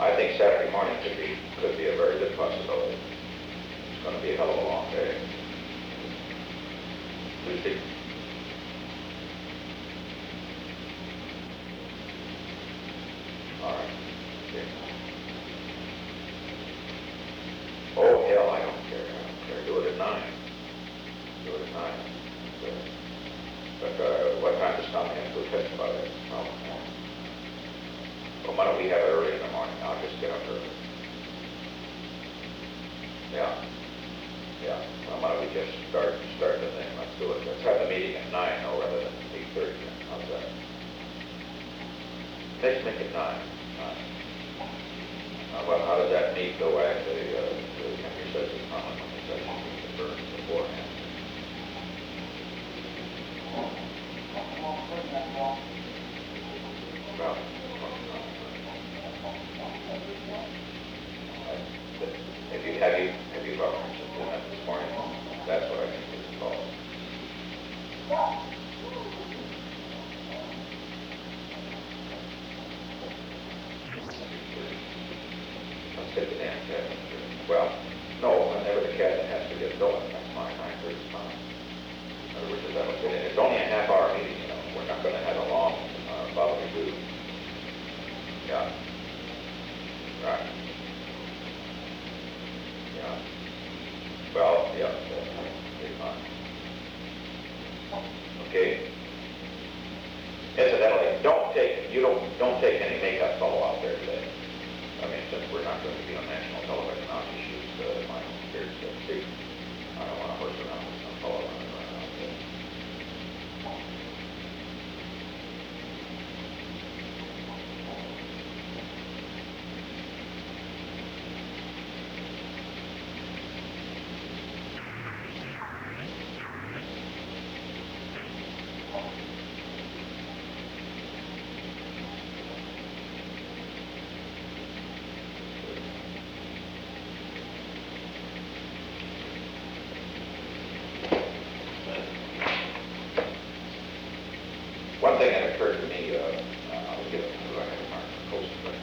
I think Saturday morning could be a very good possibility. It's going to be a hell of a long day. Tuesday. All right. Okay. Oh, hell, I don't care. I don't care. Do it at 9. Do it at 9. But what time does Tommy have to testify there? Oh, well, why don't we have it early in the morning? I'll just get up early. Yeah. Yeah. Well, why don't we just start the thing? Let's do it. Let's have the meeting at 9, though, rather than 8:30. How's that? Let's make it 9. Well, how does that meet go back to Henry says it's common when he says it's burned beforehand? Well, have you referenced it this morning? That's what I think it's called. Let's get the damn cabinet. Well, no, whenever the cabinet has to get going, that's fine. 9:30 is fine. In other words, that'll fit in. It's only a half-hour meeting, you know. We're not going to have a long bodily do. Yeah. Right. Yeah. Well, yeah, that's fine. Okay. Incidentally, don't take any makeup fellow out there today. I mean, since we're not going to be on national television on issues, my here to see. I don't want to horse around with some fellow running around out there. One thing that occurred to me, I'll give it to the record Mark Coast, but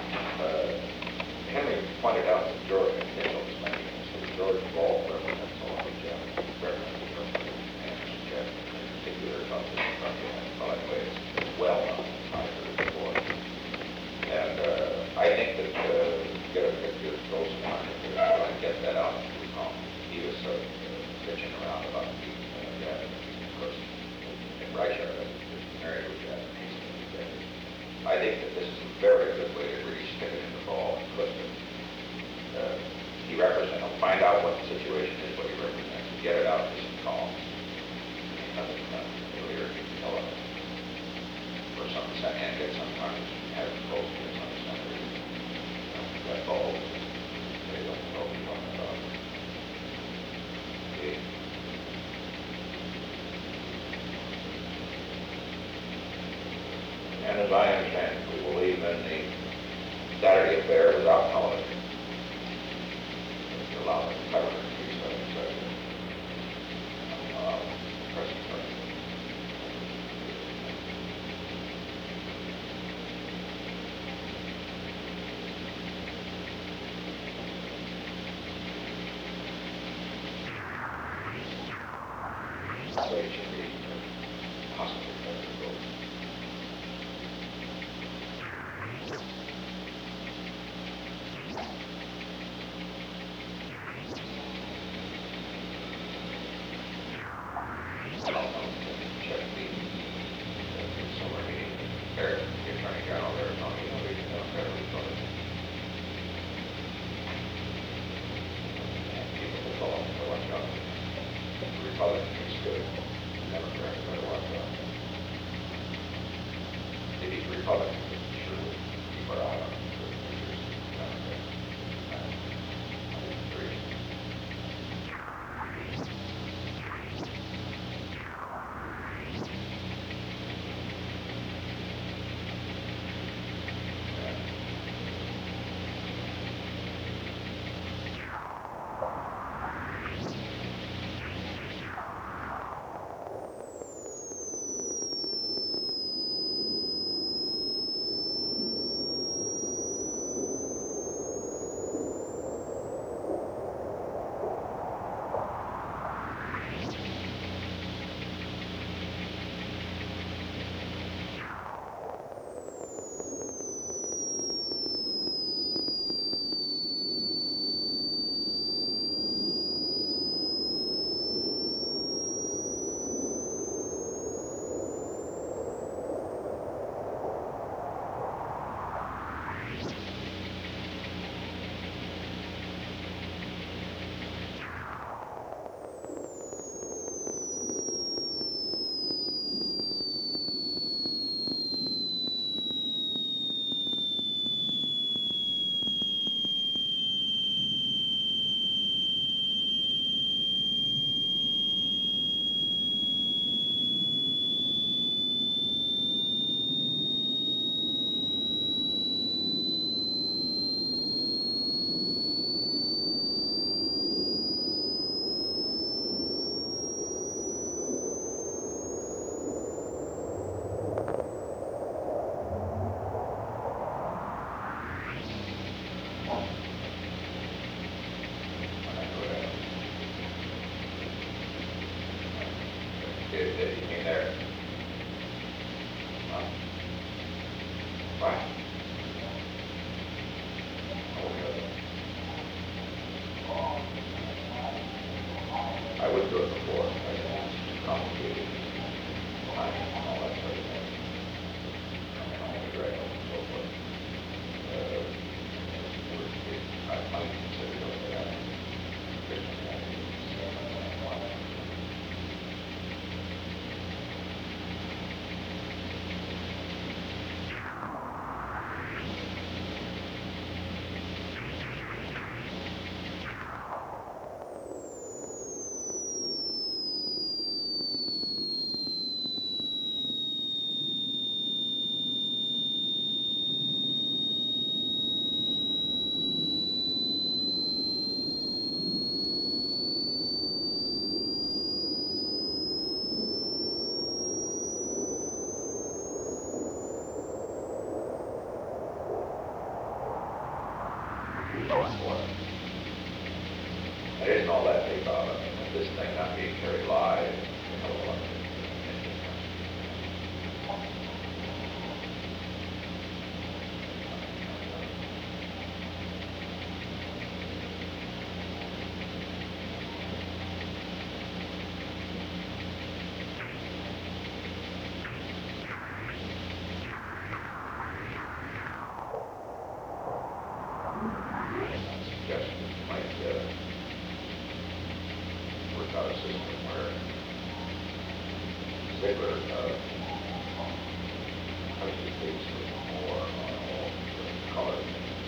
Henry pointed out that George Mitchell was making this, that George Ball represents all of the Japanese, represents Anderson Japanese in particular about this project. Well, anyway, it's well known, I've heard it before. And I think that get a picture of Gross and get that out to him. He was bitching around about the Japanese, of course, in Russia. I think that this is a very good way to really stick it in the ball and twist it. He represents, find out what the situation is, what he represents, and get it out to some calls. Nothing really urgent, tell it. Or some and get some times, have it close to some center. That's all. They don't know what you're talking about. Okay. And as I understand it, we will leave in the Saturday affair without knowing it. It's allowed to cover it. So it should be possible. Right. Oh, yeah. I wouldn't do it before. I think it's too complicated. Time and all that sort of thing. And all the drag and so forth. I might consider doing that. Christmas morning. Oh, it's what? It isn't all that big, Bob. I mean, with this thing not being carried live, suggestion might work out a system where Ziegler touches base with more on all the color things.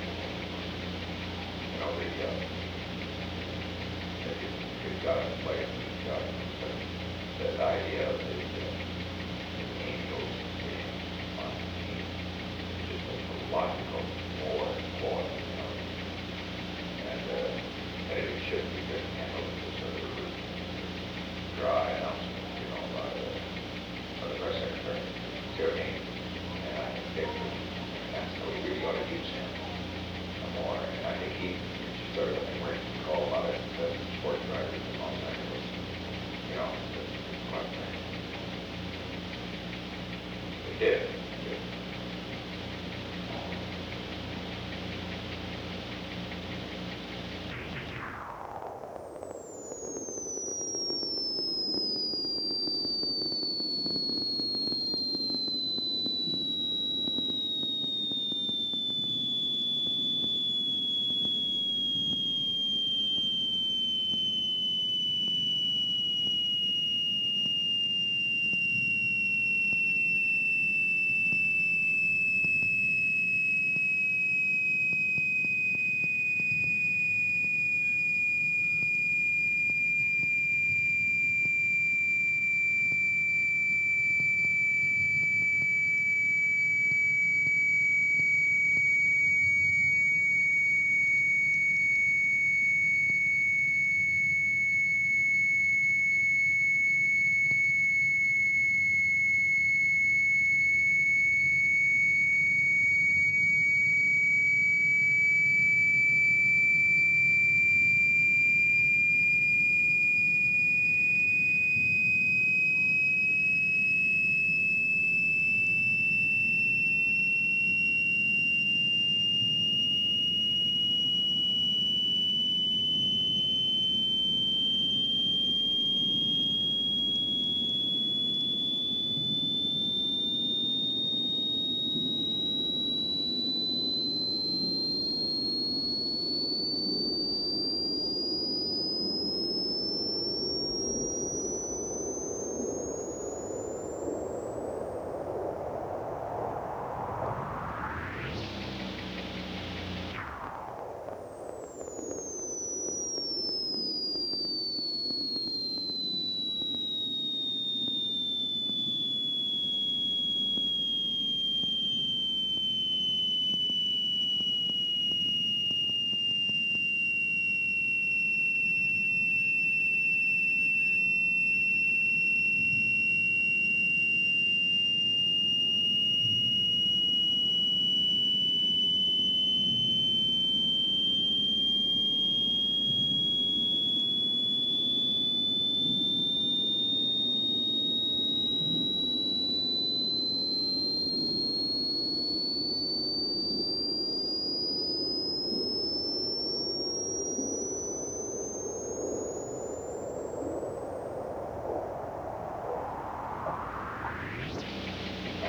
You know, if you've got to play it, you've got the idea of the angels being on the team, just a logical more and more, you know. And it should be good handled as a sort of dry announcement, you know, by the press secretary. See what I mean? And I think that's how we really ought to use him more. And I think he sort of, I mean, where he called about it, the sports drivers in Los Angeles, you know, the front thing. He did.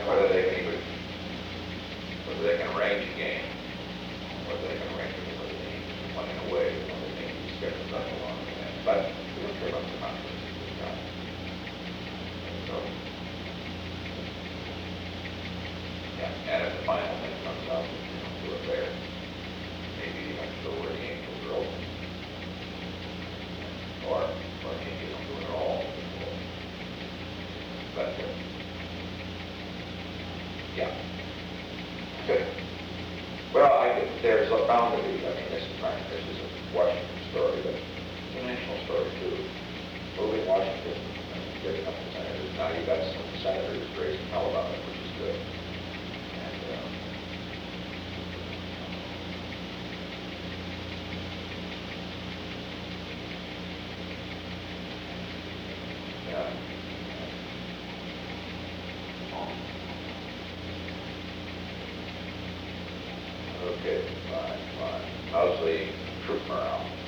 And whether they can even, whether they can arrange a game, whether they can arrange it, whether they need to play in a way, whether they need to schedule that along with that. But we don't care about the controversy we've got. So, yeah, and if the final thing comes out, we don't do it there. Maybe even go where the Angels are open. Or maybe don't do it at all. But, yeah. Good. Well, there's bound to be, I mean, this is a Washington story, but it's a national story too. Moving Washington and giving up the senators. Now you've got some senators raising hell about it, which is good. And, yeah. Okay, fine. How's the troop morale?